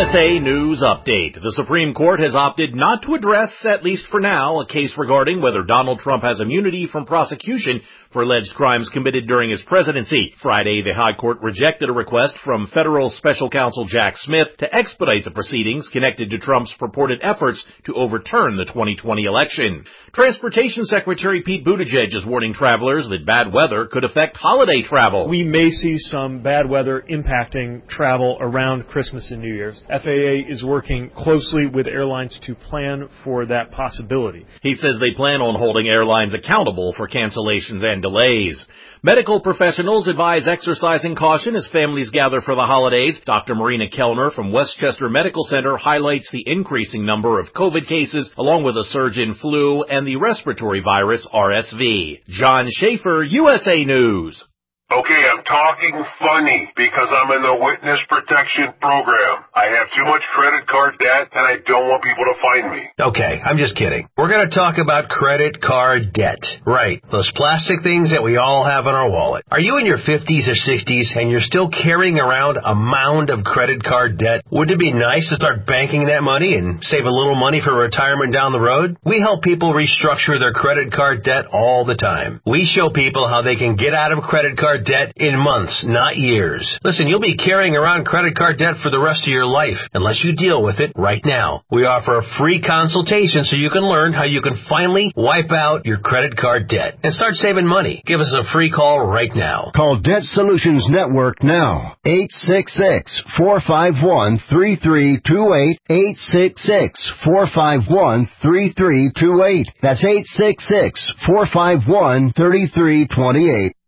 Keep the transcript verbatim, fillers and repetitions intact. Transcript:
S A News Update. The Supreme Court has opted not to address, at least for now, a case regarding whether Donald Trump has immunity from prosecution for alleged crimes committed during his presidency. Friday, the High Court rejected a request from federal special counsel Jack Smith to expedite the proceedings connected to Trump's purported efforts to overturn the twenty twenty election. Transportation Secretary Pete Buttigieg is warning travelers that bad weather could affect holiday travel. We may see some bad weather impacting travel around Christmas and New Year's. F A A is working closely with airlines to plan for that possibility. He says they plan on holding airlines accountable for cancellations and delays. Medical professionals advise exercising caution as families gather for the holidays. Doctor Marina Kellner from Westchester Medical Center highlights the increasing number of COVID cases, along with a surge in flu and the respiratory virus R S V. John Schaefer, U S A News. Okay, I'm talking funny because I'm in the witness protection program. I have too much credit card debt and I don't want people to find me. Okay, I'm just kidding. We're going to talk about credit card debt. Right, those plastic things that we all have in our wallet. Are you in your fifties or sixties and you're still carrying around a mound of credit card debt? Wouldn't it be nice to start banking that money and save a little money for retirement down the road? We help people restructure their credit card debt all the time. We show people how they can get out of credit card debt in months, not years. Listen, you'll be carrying around credit card debt for the rest of your life unless you deal with it right now. We offer a free consultation so you can learn how you can finally wipe out your credit card debt and start saving money. Give us a free call right now. Call Debt Solutions Network now. eight six six, four five one, three three two eight. eight six six, four five one, three three two eight. That's eight six six, four five one, three three two eight.